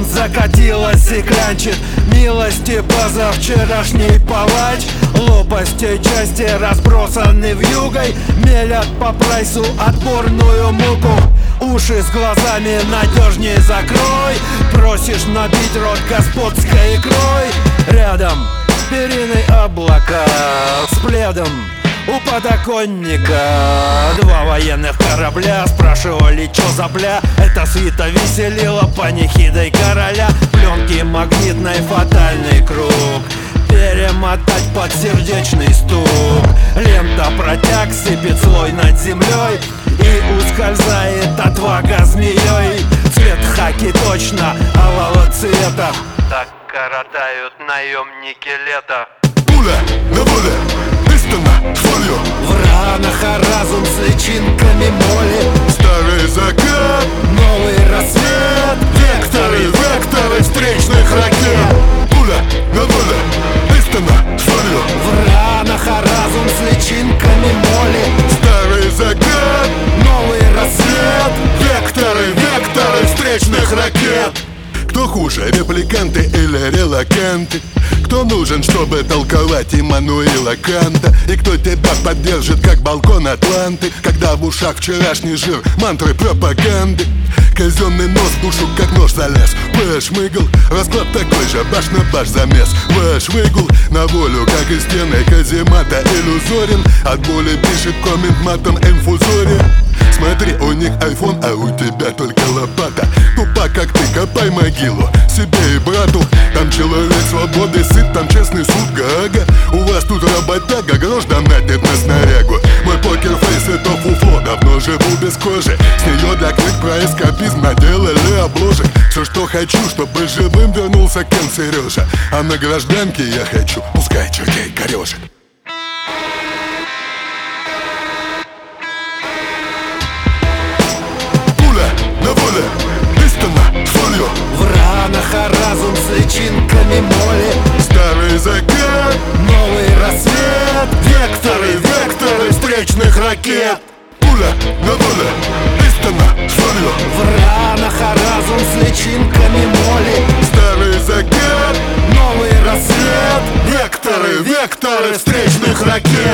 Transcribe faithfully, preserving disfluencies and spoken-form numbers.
Сон закатилась и клянчит милости позавчерашний палач. Лопасти части разбросаны вьюгой, мелят по прайсу отборную муку. Уши с глазами надежнее закрой, просишь набить рот господской икрой. Рядом перины облака с пледом у подоконника. Два военных корабля спрашивали, чё за бля. Эта свита веселила панихидой короля. Пленки магнитной, фатальный круг, перемотать под сердечный стук. Лента протяг, сыпет слой над землей, и ускользает отвага змеей. Цвет хаки точно алого цвета, так коротают наемники лето. Пуля на воле, истина солью. В ранах а разум с личинками моли. Старый закат, новый рассвет, векторы, векторы встречных ракет. Пуля на воле, истина солью. В ранах а разум с личинками моли. Старый закат, новый рассвет, векторы, векторы встречных ракет. Кто хуже, репликанты или релаканты? Кто нужен, чтобы толковать Иммануила Канта? И кто тебя поддержит, как балкон Атланты, когда в ушах вчерашний жир, мантры пропаганды? Казенный нос пушу, как нож залез. Бэш мыгл, расклад такой же, баш на баш замес. Бэш выгул на волю, как из стены каземата иллюзорен. От боли пишет коммент матом инфузория. Смотри, у них айфон, а у тебя только лопата. Тупа, как ты, копай могилу себе и брату. Там человек свободы сыт, там честный суд, Гаага. У вас тут работяга, грош донатит на снарягу. Мой покерфейс это фуфло, давно живу без кожи. С нее для книг про эскапизм наделали обложек. Все, что хочу, чтобы живым вернулся Кен Сережа. А на гражданке я хочу, пускай чертей корежек. На воле, истина солью. В ранах а разум с личинками моли. Старый закат, новый рассвет, векторы, векторы встречных ракет. Пуля на воле, истина солью. В ранах а разум с личинками моли. Старый закат, новый рассвет, векторы, векторы встречных ракет.